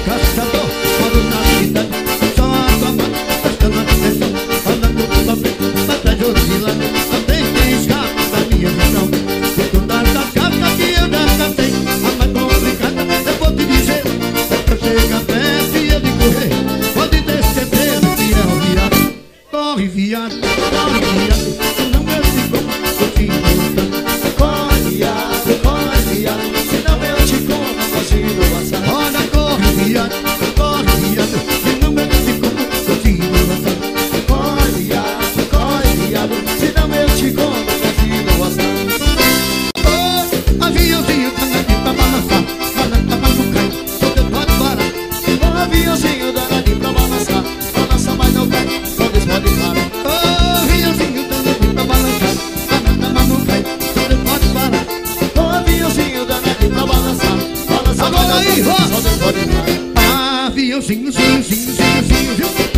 caçador, moro na cidade, só água mata, prestando atenção, andando pra frente, pra trás de oscilando, não tem quem escapa da minha visão. Secundária da casca que eu já cantei, a mais complicada eu vou te dizer, é pra chegar perto e ele correr, pode ter certeza que é o viado. Corre viado, senão eu te como, eu te lutando. Corre viado, senão eu te como, não consigo passar. Olha, corre viado, senão eu te como, eu te lutando. Corre viado, senão eu te como, não consigo passar. Aviãozinho tá aqui pra balançar, balança mas não cai, só Deus pode parar. Aviãozinho danadinho pra balançar, balança mas não cai, só Deus pode parar. Aviãozinho tá aqui pra balançar, balança mas não cai, só Deus pode parar. Aviãozinho danadinho pra balançar, balança mas Agora não aí, cai, só Deus pode parar. aviãozinho, viu?